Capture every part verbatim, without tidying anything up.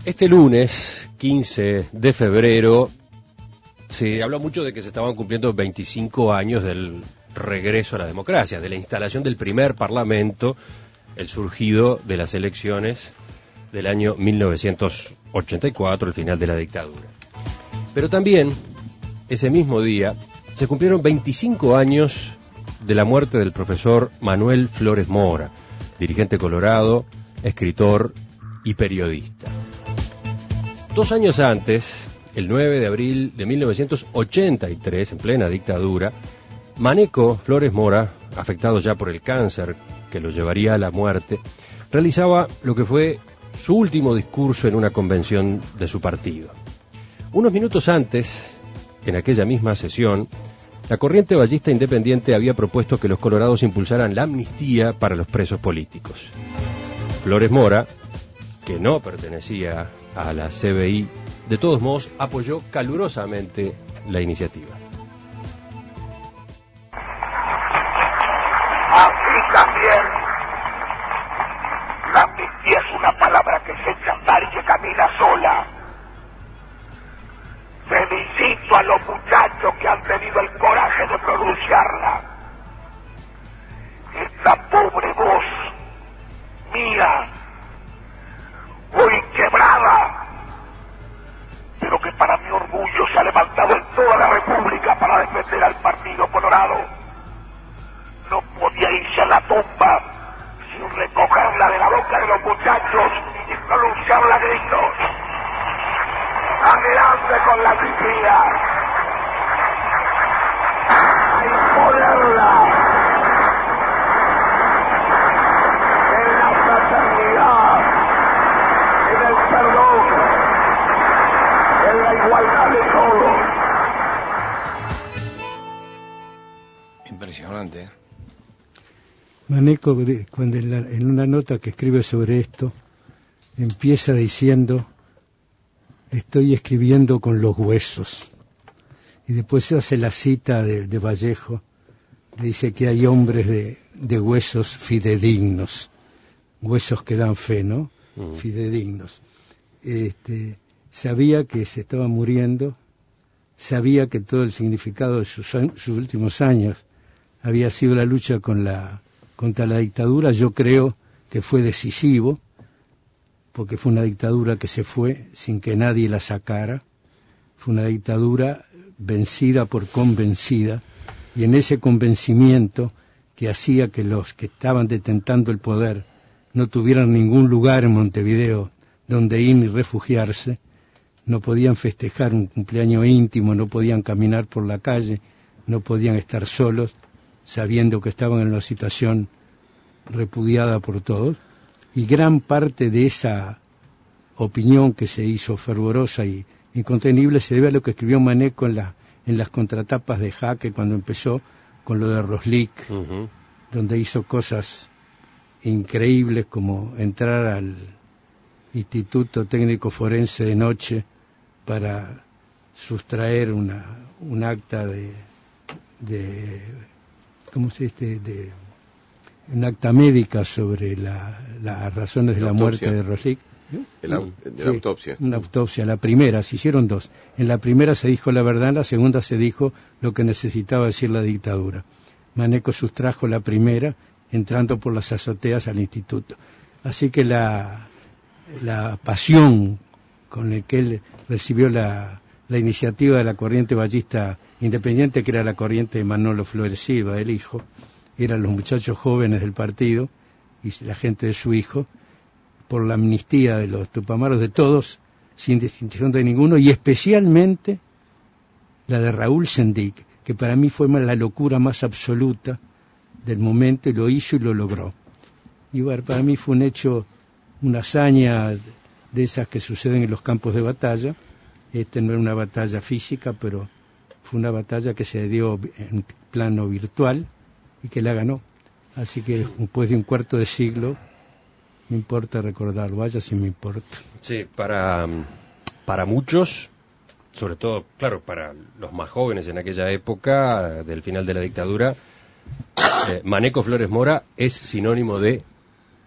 Este lunes, quince de febrero, se habló mucho de que se estaban cumpliendo veinticinco años del regreso a la democracia, de la instalación del primer parlamento, el surgido de las elecciones del año mil novecientos ochenta y cuatro, el final de la dictadura. Pero también, ese mismo día, se cumplieron veinticinco años de la muerte del profesor Manuel Flores Mora, dirigente colorado, escritor y periodista. Dos años antes, el nueve de abril de mil novecientos ochenta y tres, en plena dictadura, Maneco Flores Mora, afectado ya por el cáncer que lo llevaría a la muerte, realizaba lo que fue su último discurso en una convención de su partido. Unos minutos antes, en aquella misma sesión, la corriente vallista independiente había propuesto que los colorados impulsaran la amnistía para los presos políticos. Flores Mora, que no pertenecía a la C B I, de todos modos apoyó calurosamente la iniciativa. Así también, la amnistía es una palabra que se echa a andar y que camina sola. Felicito a los muchachos que han tenido el coraje de pronunciarla. Esta pobre voz mía, hoy quebrada, pero que para mi orgullo se ha levantado en toda la República para defender al Partido Colorado, no podía irse a la tumba sin recogerla de la boca de los muchachos y pronunciarla a gritos. Adelante con la amnistía, a imponerla en la fraternidad, en el perdón, en la igualdad de todos. Impresionante, ¿eh? Maneco, cuando en, la, en una nota que escribe sobre esto, empieza diciendo: estoy escribiendo con los huesos. Y después se hace la cita de, de Vallejo, dice que hay hombres de, de huesos fidedignos, huesos que dan fe, ¿no? Uh-huh. Fidedignos. Este, sabía que se estaba muriendo, sabía que todo el significado de sus, sus últimos años había sido la lucha con la, contra la dictadura. Yo creo que fue decisivo, porque fue una dictadura que se fue sin que nadie la sacara, fue una dictadura vencida por convencida, y en ese convencimiento que hacía que los que estaban detentando el poder no tuvieran ningún lugar en Montevideo donde ir ni refugiarse, no podían festejar un cumpleaños íntimo, no podían caminar por la calle, no podían estar solos, sabiendo que estaban en una situación repudiada por todos. Y gran parte de esa opinión que se hizo fervorosa y incontenible se debe a lo que escribió Maneco en, la, en las contratapas de Jaque cuando empezó con lo de Roslik, uh-huh. donde hizo cosas increíbles como entrar al Instituto Técnico Forense de noche para sustraer una, un acta de, de ¿cómo se dice? de un acta médica sobre la, las razones de la, la muerte de Roslik. El au, de la sí, autopsia. Una autopsia, la primera, se hicieron dos. En la primera se dijo la verdad, en la segunda se dijo lo que necesitaba decir la dictadura. Maneco sustrajo la primera, entrando por las azoteas al instituto. Así que la, la pasión con la que él recibió la, la iniciativa de la corriente vallista independiente, que era la corriente de Manolo Flores Silva, el hijo, eran los muchachos jóvenes del partido y la gente de su hijo, por la amnistía de los tupamaros, de todos, sin distinción de ninguno, y especialmente la de Raúl Sendic, que para mí fue la locura más absoluta del momento, y lo hizo y lo logró. Y bueno, para mí fue un hecho, una hazaña de esas que suceden en los campos de batalla. Este no era una batalla física, pero fue una batalla que se dio en plano virtual y que la ganó. Así que después de un cuarto de siglo, me importa recordarlo, vaya si me importa. Sí, para, para muchos, sobre todo, claro, para los más jóvenes en aquella época, del final de la dictadura, eh, Maneco Flores Mora es sinónimo de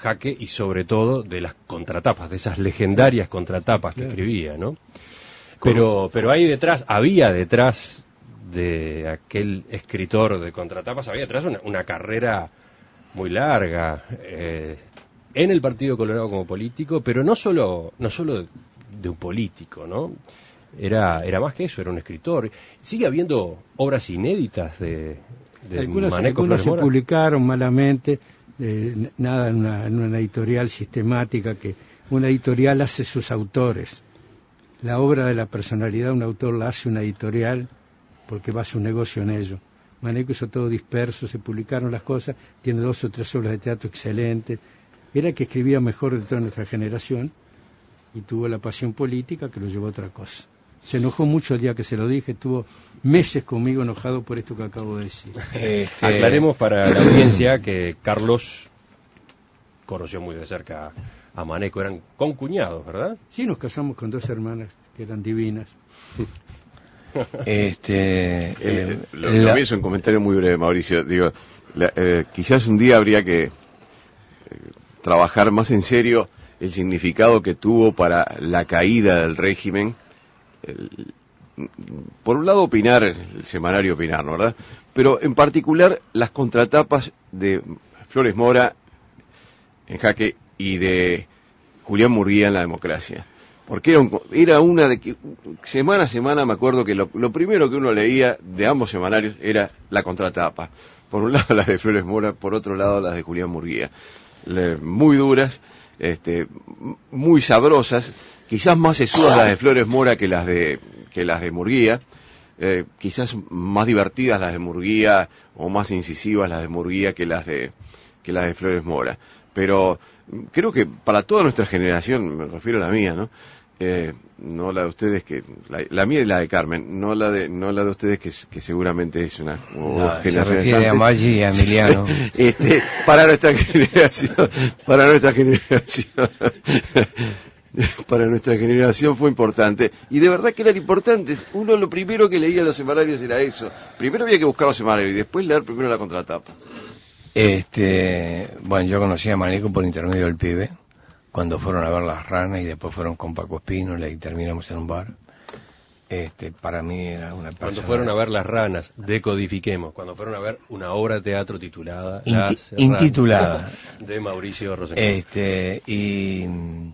Jaque y sobre todo de las contratapas, de esas legendarias contratapas que escribía, ¿no? Pero, pero hay detrás, había detrás de aquel escritor de contratapas, había detrás una, una carrera muy larga eh, en el Partido Colorado como político, pero no solo, no solo de un político, ¿no? Era, era más que eso, era un escritor. Sigue habiendo obras inéditas de, de algunas, Maneco algunas Flores se Mora. publicaron malamente, eh, nada en una, en una editorial sistemática, que una editorial hace sus autores. La obra de la personalidad de un autor la hace una editorial porque va su negocio en ello. Maneco hizo todo disperso, se publicaron las cosas, tiene dos o tres obras de teatro excelentes. Era el que escribía mejor de toda nuestra generación y tuvo la pasión política que lo llevó a otra cosa. Se enojó mucho el día que se lo dije, estuvo meses conmigo enojado por esto que acabo de decir. Este... Aclaremos para la audiencia que Carlos conoció muy de cerca a Maneco, eran concuñados, ¿verdad? Sí, nos casamos con dos hermanas que eran divinas. Este, eh, eh, lo, la... lo mío es un comentario muy breve, Mauricio. Digo, la, eh, quizás un día habría que eh, trabajar más en serio el significado que tuvo para la caída del régimen. El, por un lado opinar, el semanario opinar, ¿no? ¿Verdad? Pero en particular las contratapas de Flores Mora en Jaque y de Julián Murguía en La Democracia. Porque era, un, era una de que semana a semana me acuerdo que lo, lo primero que uno leía de ambos semanarios era la contratapa. Por un lado las de Flores Mora, por otro lado las de Julián Murguía. Le, muy duras, este, muy sabrosas, quizás más sesudas las de Flores Mora que las de que las de Murguía, eh, quizás más divertidas las de Murguía o más incisivas las de Murguía que las de que las de Flores Mora. Pero creo que para toda nuestra generación, me refiero a la mía, ¿no? Eh, no la de ustedes, que la, la mía y la de Carmen, no la de no la de ustedes, que, que seguramente es una no, se refiere a Maggi y a Emiliano. este, para nuestra generación, para nuestra generación, para nuestra generación fue importante, y de verdad que eran importantes. Uno lo primero que leía en los semanarios era eso. Primero había que buscar los semanarios y después leer primero la contratapa. Este, bueno, yo conocí a Maneco por intermedio del pibe, cuando fueron a ver Las Ranas y después fueron con Paco Espínola y terminamos en un bar. Este, para mí era una persona... Cuando fueron a ver Las Ranas, decodifiquemos, cuando fueron a ver una obra de teatro titulada... Inti intitulada. De Mauricio Rosenberg. Este, y...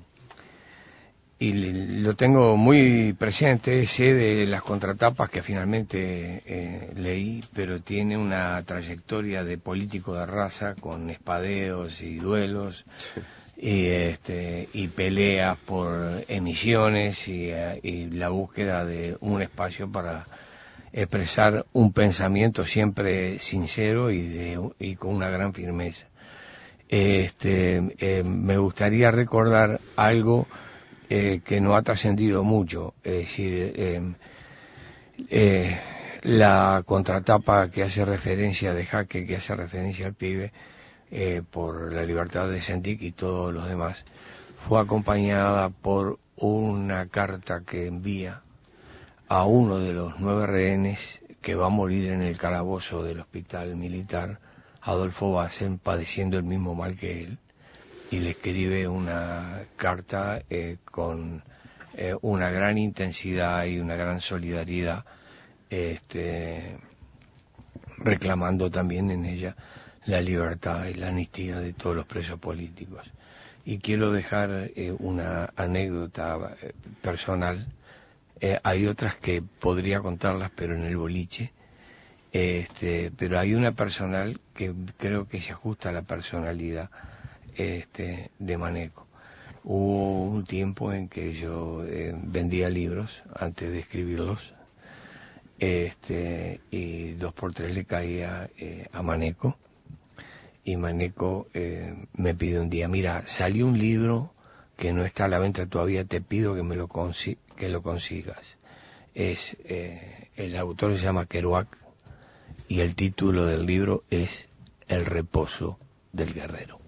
y lo tengo muy presente, sé de las contratapas que finalmente eh, leí, pero tiene una trayectoria de político de raza con espadeos y duelos y este y peleas por emisiones y, y la búsqueda de un espacio para expresar un pensamiento siempre sincero y de y con una gran firmeza. Este eh, me gustaría recordar algo Eh, que no ha trascendido mucho, es decir, eh, eh, la contratapa que hace referencia de Jaque, que hace referencia al pibe, eh, por la libertad de Sendik y todos los demás, fue acompañada por una carta que envía a uno de los nueve rehenes que va a morir en el calabozo del hospital militar, Adolfo Bassen, padeciendo el mismo mal que él, y le escribe una carta eh, con eh, una gran intensidad y una gran solidaridad, este, reclamando también en ella la libertad y la amnistía de todos los presos políticos. Y quiero dejar eh, una anécdota eh, personal. Eh, hay otras que podría contarlas, pero en el boliche. Este, pero hay una personal que creo que se ajusta a la personalidad Este, de Maneco. Hubo un tiempo en que yo eh, vendía libros antes de escribirlos, este, y dos por tres le caía eh, a Maneco, y Maneco eh, me pide un día, mira, salió un libro que no está a la venta todavía, te pido que me lo consi que lo consigas. Es eh, el autor se llama Kerouac y el título del libro es El reposo del guerrero.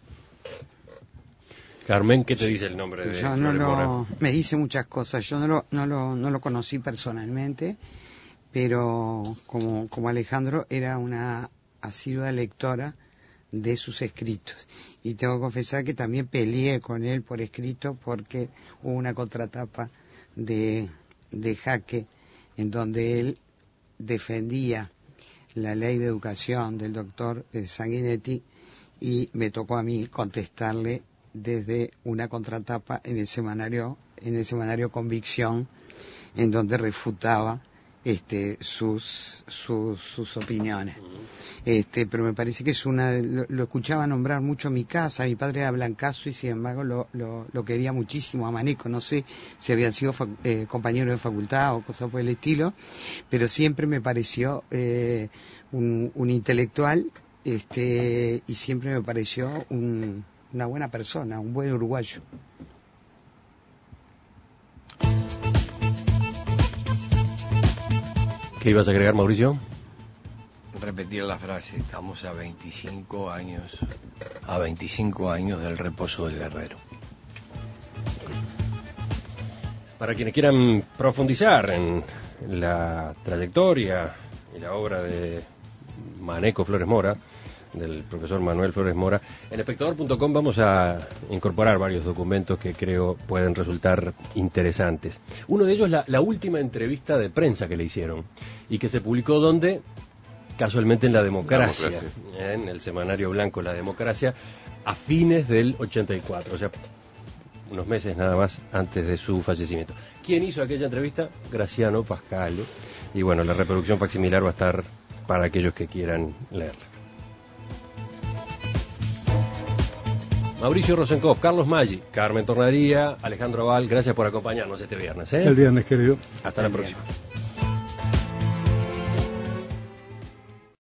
Carmen, ¿qué te dice el nombre de Yo no lo, me dice muchas cosas. Yo no lo, no lo, no lo conocí personalmente, pero como, como Alejandro era una asidua lectora de sus escritos. Y tengo que confesar que también peleé con él por escrito porque hubo una contratapa de, de Jaque en donde él defendía la ley de educación del doctor Sanguinetti y me tocó a mí contestarle desde una contratapa en el semanario, en el semanario Convicción, en donde refutaba este sus sus, sus opiniones. Este, pero me parece que es una lo, lo escuchaba nombrar mucho a mi casa, mi padre era blancazo y sin embargo lo, lo, lo quería muchísimo a Maneco, no sé si habían sido fa, eh, compañeros de facultad o cosas por el estilo, pero siempre me pareció eh, un, un intelectual este y siempre me pareció un, una buena persona, un buen uruguayo. ¿Qué ibas a agregar, Mauricio? Repetir la frase, estamos a veinticinco años, a veinticinco años del reposo del guerrero. Para quienes quieran profundizar en la trayectoria y la obra de Maneco Flores Mora, del profesor Manuel Flores Mora, en espectador punto com vamos a incorporar varios documentos que creo pueden resultar interesantes. Uno de ellos es la, la última entrevista de prensa que le hicieron y que se publicó donde, casualmente en La Democracia, La Democracia. en el semanario blanco La Democracia, a fines del ochenta y cuatro, o sea, unos meses nada más antes de su fallecimiento. ¿Quién hizo aquella entrevista? Graciano Pascale. Y bueno, la reproducción facsimilar va a estar para aquellos que quieran leerla. Mauricio Rosenkopf, Carlos Maggi, Carmen Tornaría, Alejandro Aval, gracias por acompañarnos este viernes. ¿eh? El viernes, querido. Hasta la próxima.